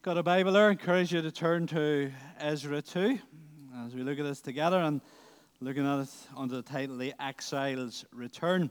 Got a Bible there? I encourage you to turn to Ezra 2 as we look at this together and looking at it under the title, The Exile's Return.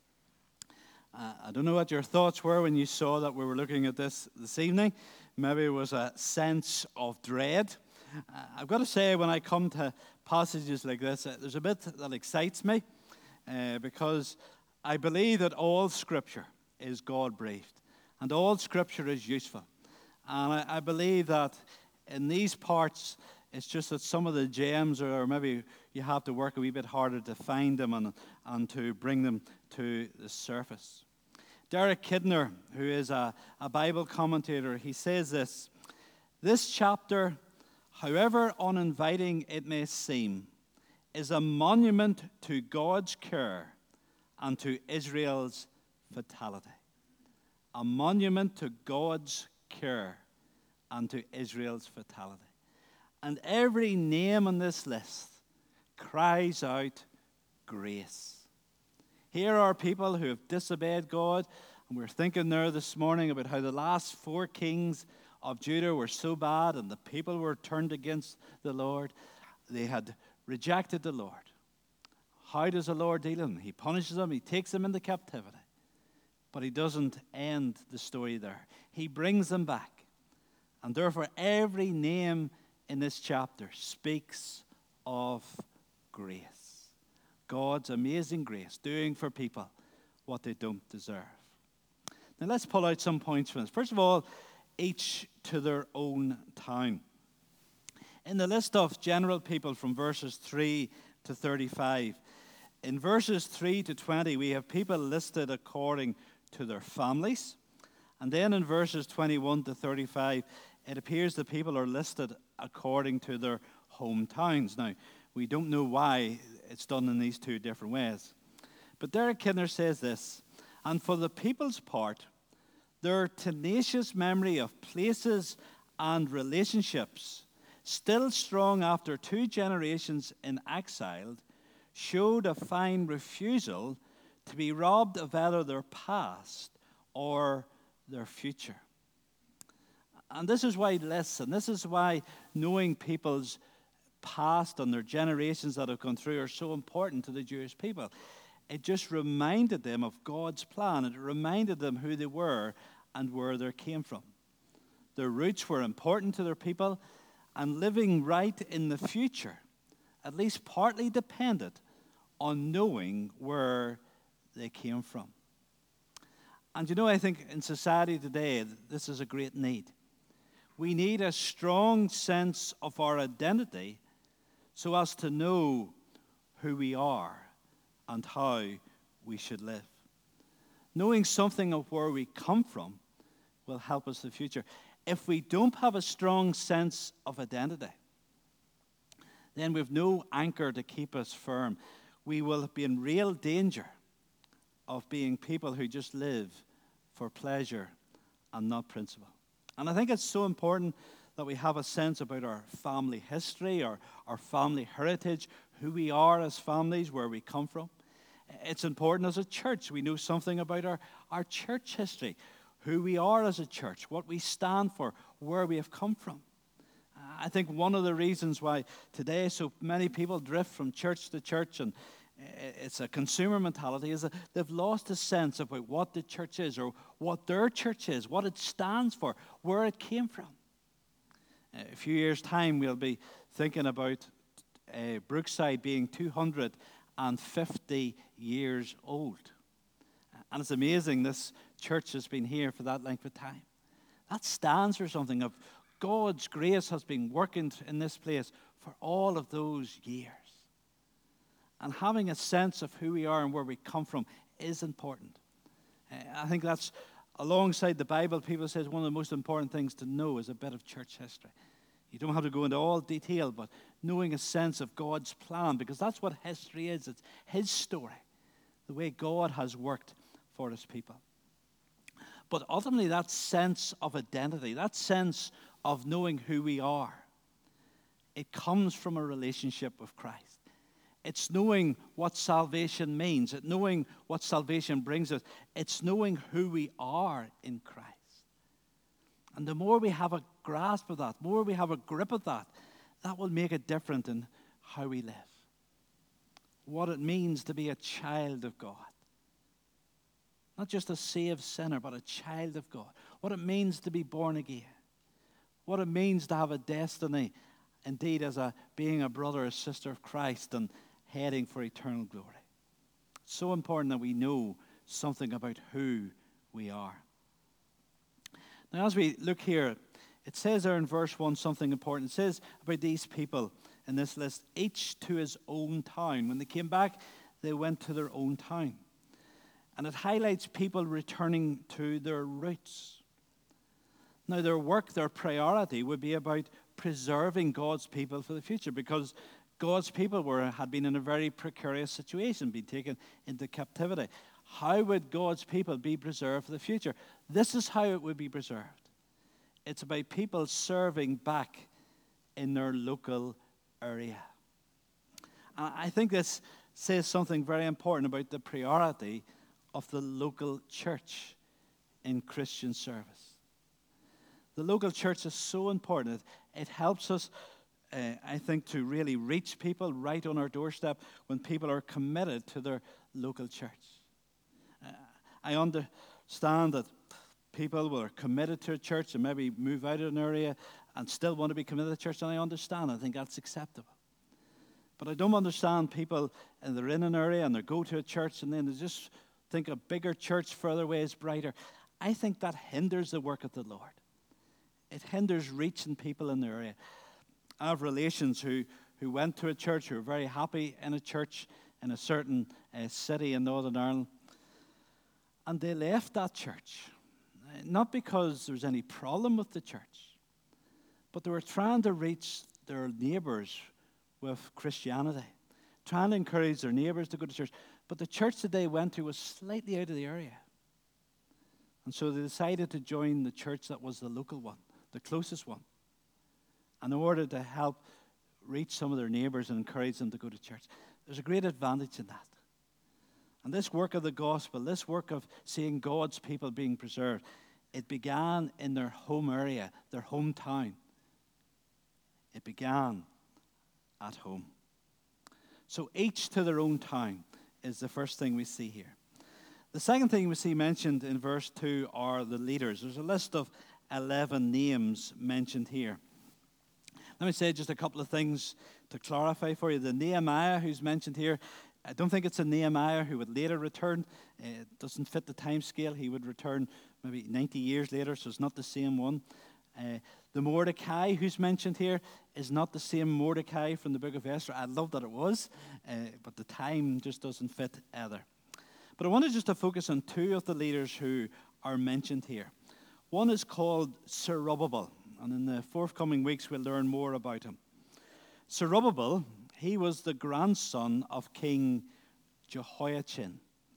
I don't know what your thoughts were when you saw that we were looking at this evening. Maybe it was a sense of dread. I've got to say, when I come to passages like this, there's a bit that excites me because I believe that all Scripture is God-breathed and all Scripture is useful. And I believe that in these parts, it's just that some of the gems, or maybe you have to work a wee bit harder to find them and to bring them to the surface. Derek Kidner, who is a Bible commentator, he says this chapter, however uninviting it may seem, is a monument to God's care and to Israel's fatality. A monument to God's care and to Israel's fatality. And every name on this list cries out grace. Here are people who have disobeyed God, and we're thinking there this morning about how the last 4 kings of Judah were so bad and the people were turned against the Lord. They had rejected the Lord. How does the Lord deal with them? He punishes them, he takes them into captivity. But he doesn't end the story there. He brings them back. And therefore, every name in this chapter speaks of grace. God's amazing grace, doing for people what they don't deserve. Now, let's pull out some points from this. First of all, each to their own town. In the list of general people from verses 3 to 35, in verses 3 to 20, we have people listed according to their families. And then in verses 21 to 35, it appears that people are listed according to their hometowns. Now, we don't know why it's done in these 2 different ways. But Derek Kidner says this, and for the people's part, their tenacious memory of places and relationships, still strong after 2 generations in exile, showed a fine refusal to be robbed of either their past or their future. And this is why lists, and this is why knowing people's past and their generations that have gone through are so important to the Jewish people. It just reminded them of God's plan. It reminded them who they were and where they came from. Their roots were important to their people, and living right in the future, at least partly depended on knowing where they came from. And you know, I think in society today, this is a great need. We need a strong sense of our identity so as to know who we are and how we should live. Knowing something of where we come from will help us in the future. If we don't have a strong sense of identity, then we've no anchor to keep us firm. We will be in real danger of being people who just live for pleasure and not principle. And I think it's so important that we have a sense about our family history, our family heritage, who we are as families, where we come from. It's important as a church. We know something about our church history, who we are as a church, what we stand for, where we have come from. I think one of the reasons why today so many people drift from church to church, and it's a consumer mentality, is that they've lost a sense about what the church is, or what their church is, what it stands for, where it came from. A few years' time, we'll be thinking about Brookside being 250 years old. And it's amazing this church has been here for that length of time. That stands for something of God's grace has been working in this place for all of those years. And having a sense of who we are and where we come from is important. I think that's, alongside the Bible, people say one of the most important things to know is a bit of church history. You don't have to go into all detail, but knowing a sense of God's plan, because that's what history is. It's His story, the way God has worked for His people. But ultimately, that sense of identity, that sense of knowing who we are, it comes from a relationship with Christ. It's knowing what salvation means. It's knowing what salvation brings us. It's knowing who we are in Christ. And the more we have a grasp of that, the more we have a grip of that, that will make it different in how we live. What it means to be a child of God. Not just a saved sinner, but a child of God. What it means to be born again. What it means to have a destiny, indeed as being a brother or sister of Christ and heading for eternal glory. It's so important that we know something about who we are. Now, as we look here, it says there in verse 1 something important. It says about these people in this list, each to his own town. When they came back, they went to their own town. And it highlights people returning to their roots. Now, their work, their priority would be about preserving God's people for the future, because God's people had been in a very precarious situation, been taken into captivity. How would God's people be preserved for the future? This is how it would be preserved. It's about people serving back in their local area. And I think this says something very important about the priority of the local church in Christian service. The local church is so important. It helps us, I think, to really reach people right on our doorstep when people are committed to their local church. I understand that people who are committed to a church and maybe move out of an area and still want to be committed to the church, and I understand. I think that's acceptable. But I don't understand people, and they're in an area and they go to a church and then they just think a bigger church further away is brighter. I think that hinders the work of the Lord. It hinders reaching people in the area. I have relations who went to a church, who were very happy in a church in a certain city in Northern Ireland. And they left that church. Not because there was any problem with the church, but they were trying to reach their neighbours with Christianity, trying to encourage their neighbours to go to church. But the church that they went to was slightly out of the area. And so they decided to join the church that was the local one, the closest one, in order to help reach some of their neighbours and encourage them to go to church. There's a great advantage in that. And this work of the gospel, this work of seeing God's people being preserved, it began in their home area, their hometown. It began at home. So each to their own town is the first thing we see here. The second thing we see mentioned in verse 2 are the leaders. There's a list of 11 names mentioned here. Let me say just a couple of things to clarify for you. The Nehemiah who's mentioned here, I don't think it's a Nehemiah who would later return. It doesn't fit the time scale. He would return maybe 90 years later, so it's not the same one. The Mordecai who's mentioned here is not the same Mordecai from the book of Esther. I love that it was, but the time just doesn't fit either. But I wanted just to focus on two of the leaders who are mentioned here. One is called Zerubbabel, and in the forthcoming weeks we'll learn more about him. Zerubbabel, he was the grandson of King Jehoiachin.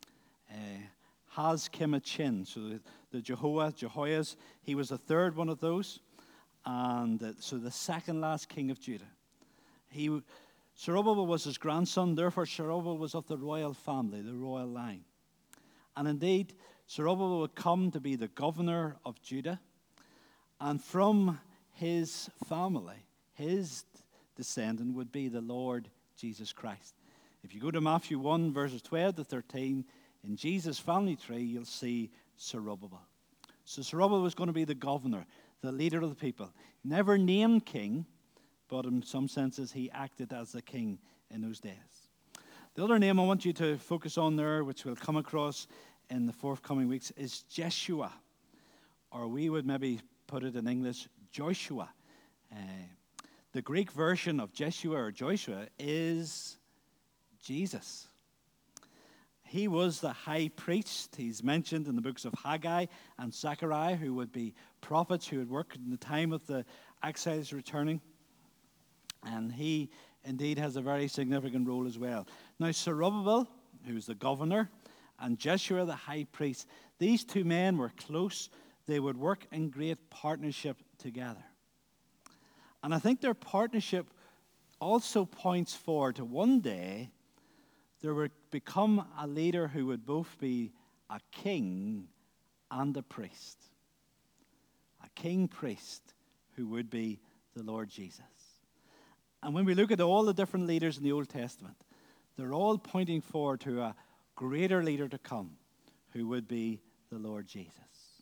Hazkimachin, so the Jehoias, he was the third one of those, and so the second last king of Judah. Zerubbabel was his grandson, therefore Zerubbabel was of the royal family, the royal line. And indeed, Zerubbabel would come to be the governor of Judah, and from his family, his descendant would be the Lord Jesus Christ. If you go to Matthew 1, verses 12 to 13, in Jesus' family tree, you'll see Zerubbabel. So Zerubbabel was going to be the governor, the leader of the people. Never named king, but in some senses he acted as the king in those days. The other name I want you to focus on there, which we'll come across in the forthcoming weeks, is Jeshua. Or we would maybe put it in English, Joshua. The Greek version of Jeshua or Joshua is Jesus. He was the high priest. He's mentioned in the books of Haggai and Zechariah, who would be prophets who would work in the time of the exiles returning. And he indeed has a very significant role as well. Now, Zerubbabel, who's the governor, and Jeshua, the high priest, these two men were close. They would work in great partnership together. And I think their partnership also points forward to one day there would become a leader who would both be a king and a priest. A king priest who would be the Lord Jesus. And when we look at all the different leaders in the Old Testament, they're all pointing forward to a greater leader to come who would be the Lord Jesus.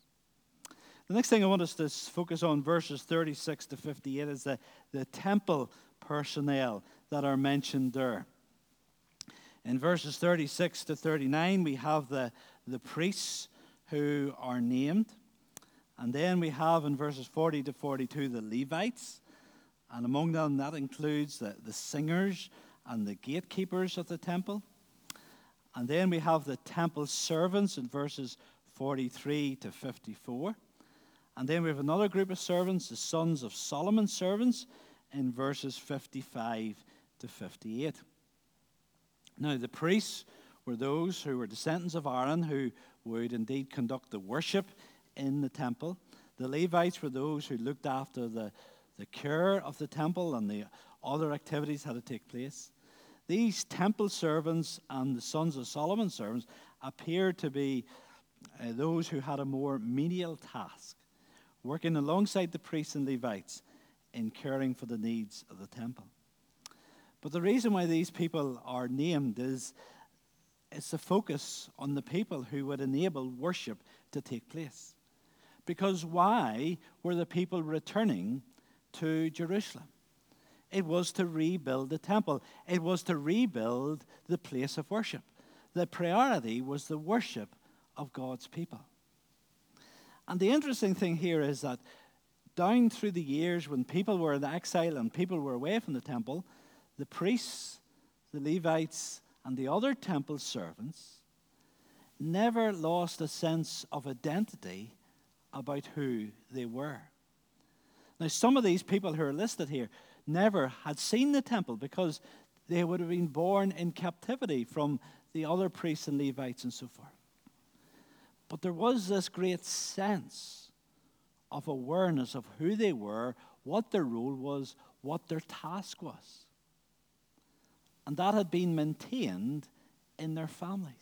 The next thing I want us to focus on, verses 36 to 58, is the temple personnel that are mentioned there. In verses 36 to 39, we have the priests who are named. And then we have in verses 40 to 42 the Levites. And among them, that includes the singers and the gatekeepers of the temple. And then we have the temple servants in verses 43 to 54. And then we have another group of servants, the sons of Solomon's servants, in verses 55 to 58. Now, the priests were those who were descendants of Aaron, who would indeed conduct the worship in the temple. The Levites were those who looked after the care of the temple and the other activities had to take place. These temple servants and the sons of Solomon's servants appeared to be those who had a more menial task, working alongside the priests and Levites in caring for the needs of the temple. But the reason why these people are named is it's the focus on the people who would enable worship to take place. Because why were the people returning to Jerusalem? It was to rebuild the temple. It was to rebuild the place of worship. The priority was the worship of God's people. And the interesting thing here is that down through the years when people were in exile and people were away from the temple, the priests, the Levites, and the other temple servants never lost a sense of identity about who they were. Now, some of these people who are listed here never had seen the temple because they would have been born in captivity from the other priests and Levites and so forth. But there was this great sense of awareness of who they were, what their role was, what their task was. And that had been maintained in their families.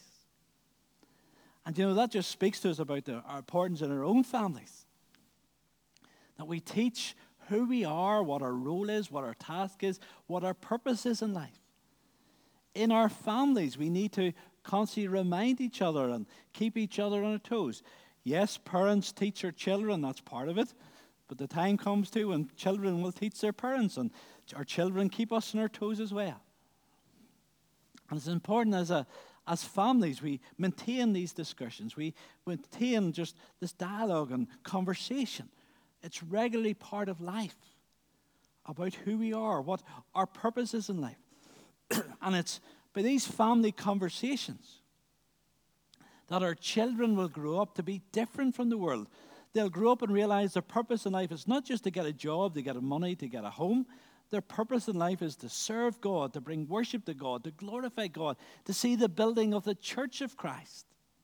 And that just speaks to us about our importance in our own families. That we teach who we are, what our role is, what our task is, what our purpose is in life. In our families, we need to constantly remind each other and keep each other on our toes. Yes, parents teach their children, that's part of it. But the time comes too when children will teach their parents, and our children keep us on our toes as well. And it's important as families, we maintain these discussions. We maintain just this dialogue and conversation. It's regularly part of life about who we are, what our purpose is in life. And it's by these family conversations that our children will grow up to be different from the world. They'll grow up and realize their purpose in life is not just to get a job, to get money, to get a home. Their purpose in life is to serve God, to bring worship to God, to glorify God, to see the building of the church of Christ.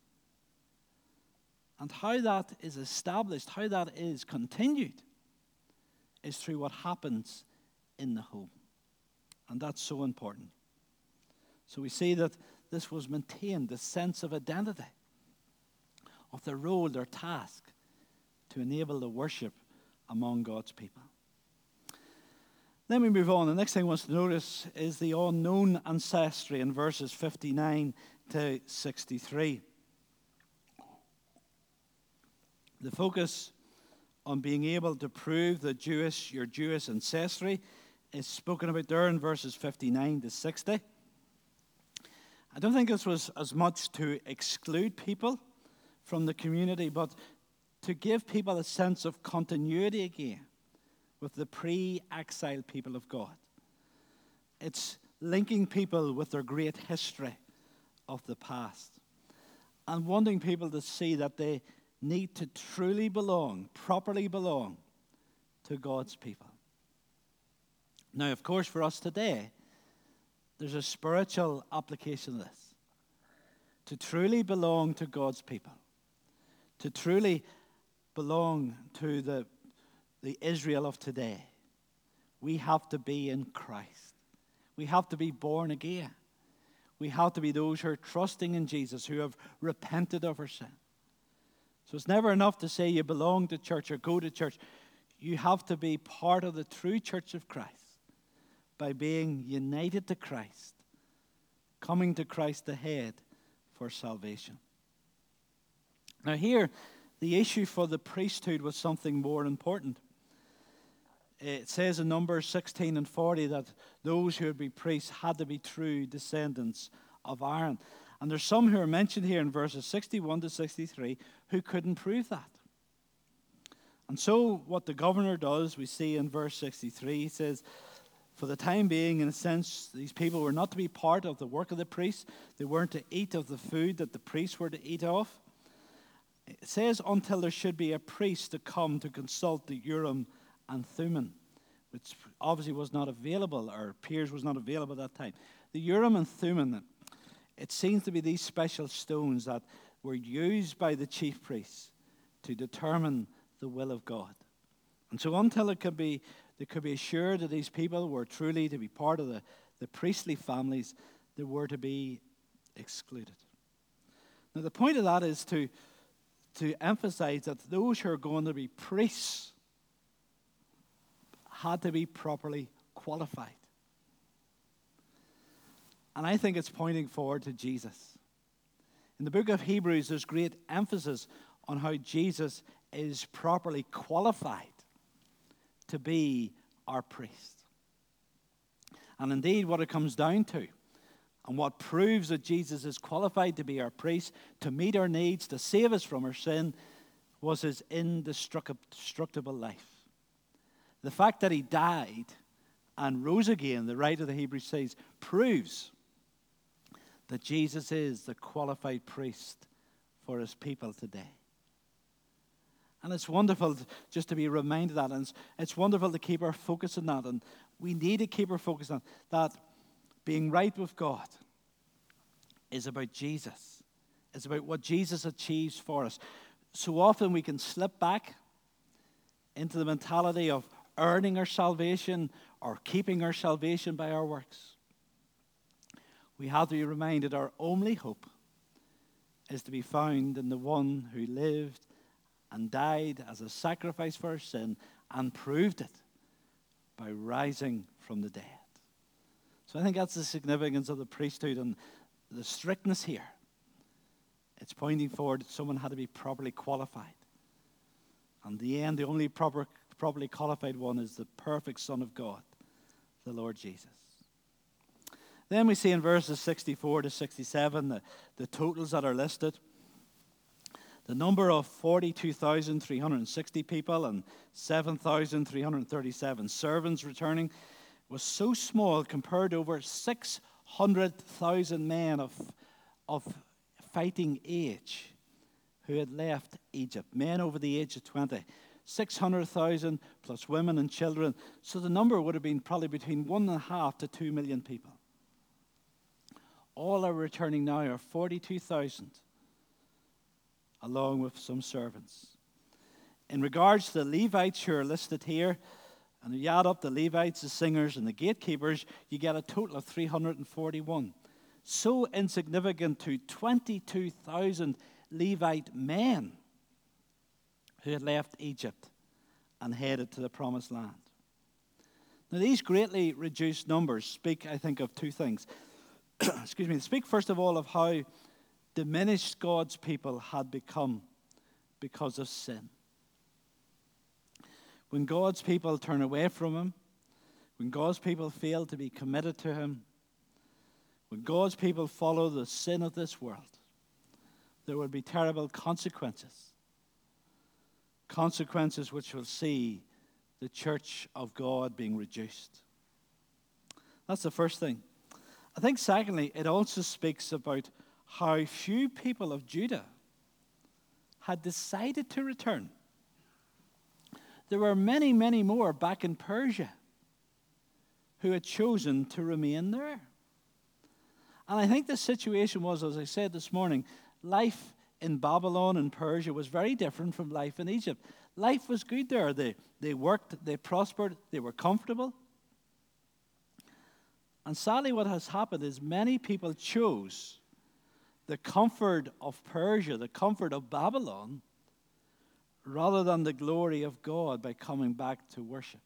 And how that is established, how that is continued, is through what happens in the home. And that's so important. So we see that this was maintained, the sense of identity, of their role, their task, to enable the worship among God's people. Then we move on. The next thing I want us to notice is the unknown ancestry in verses 59 to 63. The focus on being able to prove your Jewish ancestry is spoken about there in verses 59 to 60. I don't think this was as much to exclude people from the community, but to give people a sense of continuity again with the pre-exile people of God. It's linking people with their great history of the past and wanting people to see that they need to truly belong, properly belong to God's people. Now, of course, for us today, there's a spiritual application of this. To truly belong to God's people, to truly belong to the Israel of today, we have to be in Christ. We have to be born again. We have to be those who are trusting in Jesus, who have repented of our sin. So it's never enough to say you belong to church or go to church. You have to be part of the true church of Christ by being united to Christ, coming to Christ the head for salvation. Now here, the issue for the priesthood was something more important. It says in Numbers 16 and 40 that those who would be priests had to be true descendants of Aaron. And there's some who are mentioned here in verses 61 to 63 who couldn't prove that. And so what the governor does, we see in verse 63, he says, for the time being, in a sense, these people were not to be part of the work of the priests. They weren't to eat of the food that the priests were to eat of. It says until there should be a priest to come to consult the Urim and Thummim, which obviously was not available, or appears was not available at that time. The Urim and Thummim, it seems to be these special stones that were used by the chief priests to determine the will of God. And so until they could be assured that these people were truly to be part of the priestly families, they were to be excluded. Now the point of that is to emphasize that those who are going to be priests had to be properly qualified. And I think it's pointing forward to Jesus. In the book of Hebrews, there's great emphasis on how Jesus is properly qualified to be our priest. And indeed, what it comes down to, and what proves that Jesus is qualified to be our priest, to meet our needs, to save us from our sin, was his indestructible life. The fact that he died and rose again, the writer of the Hebrews says, proves that Jesus is the qualified priest for his people today. And it's wonderful just to be reminded of that. And it's wonderful to keep our focus on that. And we need to keep our focus on that. Being right with God is about Jesus. It's about what Jesus achieves for us. So often we can slip back into the mentality of earning our salvation or keeping our salvation by our works. We have to be reminded our only hope is to be found in the one who lived and died as a sacrifice for our sin and proved it by rising from the dead. So I think that's the significance of the priesthood and the strictness here. It's pointing forward that someone had to be properly qualified. And in the end, the only properly qualified one is the perfect Son of God, the Lord Jesus. Then we see in verses 64 to 67 the totals that are listed. The number of 42,360 people and 7,337 servants returning was so small compared to over 600,000 men of fighting age who had left Egypt, men over the age of 20. 600,000 plus women and children. So the number would have been probably between 1.5 to 2 million people. All are returning now are 42,000, along with some servants. In regards to the Levites who are listed here, and you add up the Levites, the singers, and the gatekeepers, you get a total of 341. So insignificant to 22,000 Levite men who had left Egypt and headed to the Promised Land. Now, these greatly reduced numbers speak, I think, of two things. Excuse me. They speak, first of all, of how diminished God's people had become because of sin. When God's people turn away from him, when God's people fail to be committed to him, when God's people follow the sin of this world, there will be terrible consequences. Consequences which will see the church of God being reduced. That's the first thing. I think secondly, it also speaks about how few people of Judah had decided to return. There were many, many more back in Persia who had chosen to remain there. And I think the situation was, as I said this morning, life in Babylon and Persia was very different from life in Egypt. Life was good there. They worked, they prospered, they were comfortable. And sadly, what has happened is many people chose the comfort of Persia, the comfort of Babylon, rather than the glory of God by coming back to worship.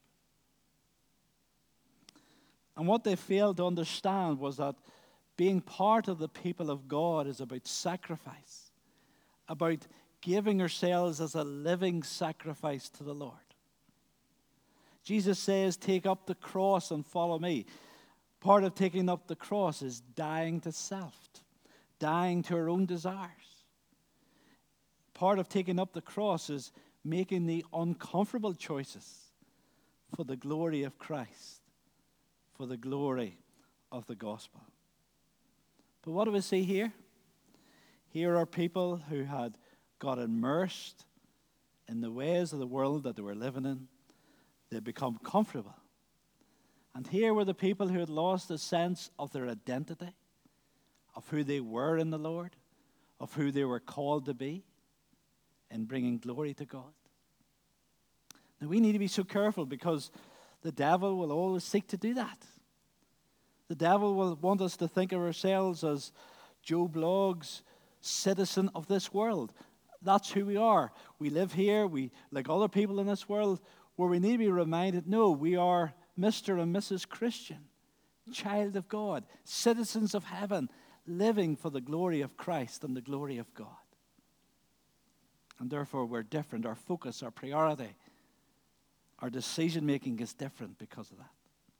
And what they failed to understand was that being part of the people of God is about sacrifice, about giving ourselves as a living sacrifice to the Lord. Jesus says, take up the cross and follow me. Part of taking up the cross is dying to self, dying to our own desires. Part of taking up the cross is making the uncomfortable choices for the glory of Christ, for the glory of the gospel. But what do we see here? Here are people who had got immersed in the ways of the world that they were living in. They'd become comfortable. And here were the people who had lost a sense of their identity, of who they were in the Lord, of who they were called to be in bringing glory to God. Now we need to be so careful because the devil will always seek to do that. The devil will want us to think of ourselves as Joe Bloggs, citizen of this world. That's who we are. We live here, we like other people in this world, where we need to be reminded, no, we are Mr. and Mrs. Christian, child of God, citizens of heaven, living for the glory of Christ and the glory of God. And therefore we're different. Our focus, our priority, our decision-making is different because of that.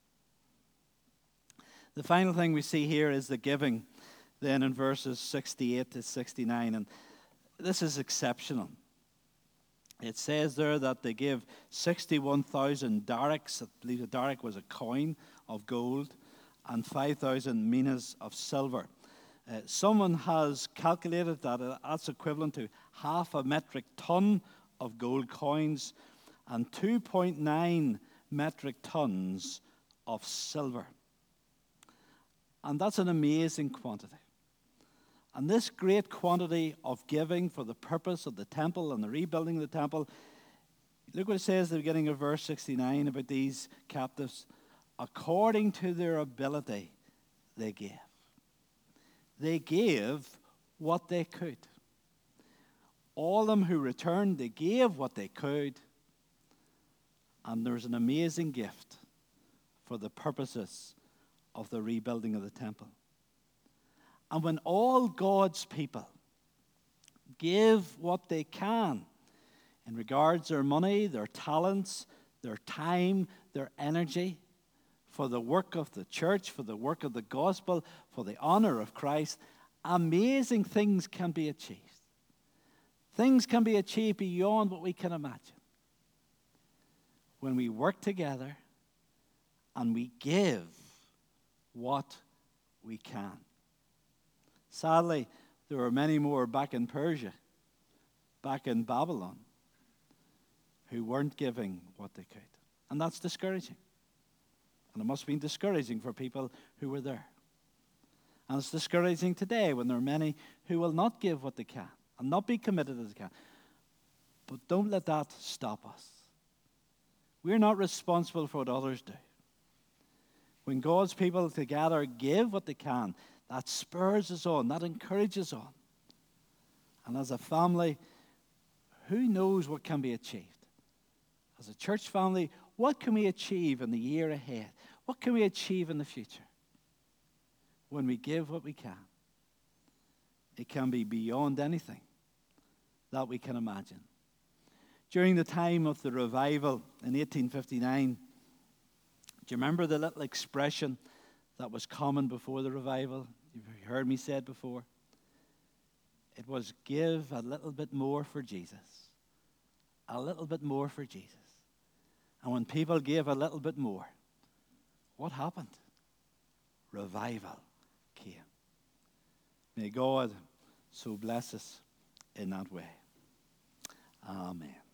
The final thing we see here is the giving, then in verses 68 to 69. And this is exceptional. It says there that they gave 61,000 darics. I believe a daric was a coin of gold, and 5,000 minas of silver. Someone has calculated that that's equivalent to half a metric ton of gold coins and 2.9 metric tons of silver. And that's an amazing quantity. And this great quantity of giving for the purpose of the temple and the rebuilding of the temple, look what it says at the beginning of verse 69 about these captives. According to their ability, they gave. They gave what they could. All of them who returned, they gave what they could. And there was an amazing gift for the purposes of the rebuilding of the temple. And when all God's people give what they can in regards to their money, their talents, their time, their energy, for the work of the church, for the work of the gospel, for the honor of Christ, amazing things can be achieved. Things can be achieved beyond what we can imagine. When we work together and we give what we can. Sadly, there were many more back in Persia, back in Babylon, who weren't giving what they could. And that's discouraging. And it must have been discouraging for people who were there. And it's discouraging today when there are many who will not give what they can and not be committed as they can. But don't let that stop us. We're not responsible for what others do. When God's people together give what they can, that spurs us on, that encourages on. And as a family, who knows what can be achieved? As a church family, what can we achieve in the year ahead? What can we achieve in the future? When we give what we can, it can be beyond anything that we can imagine. During the time of the revival in 1859, do you remember the little expression that was common before the revival? You've heard me say it before. It was give a little bit more for Jesus. A little bit more for Jesus. And when people gave a little bit more, what happened? Revival came. May God so bless us in that way. Amen.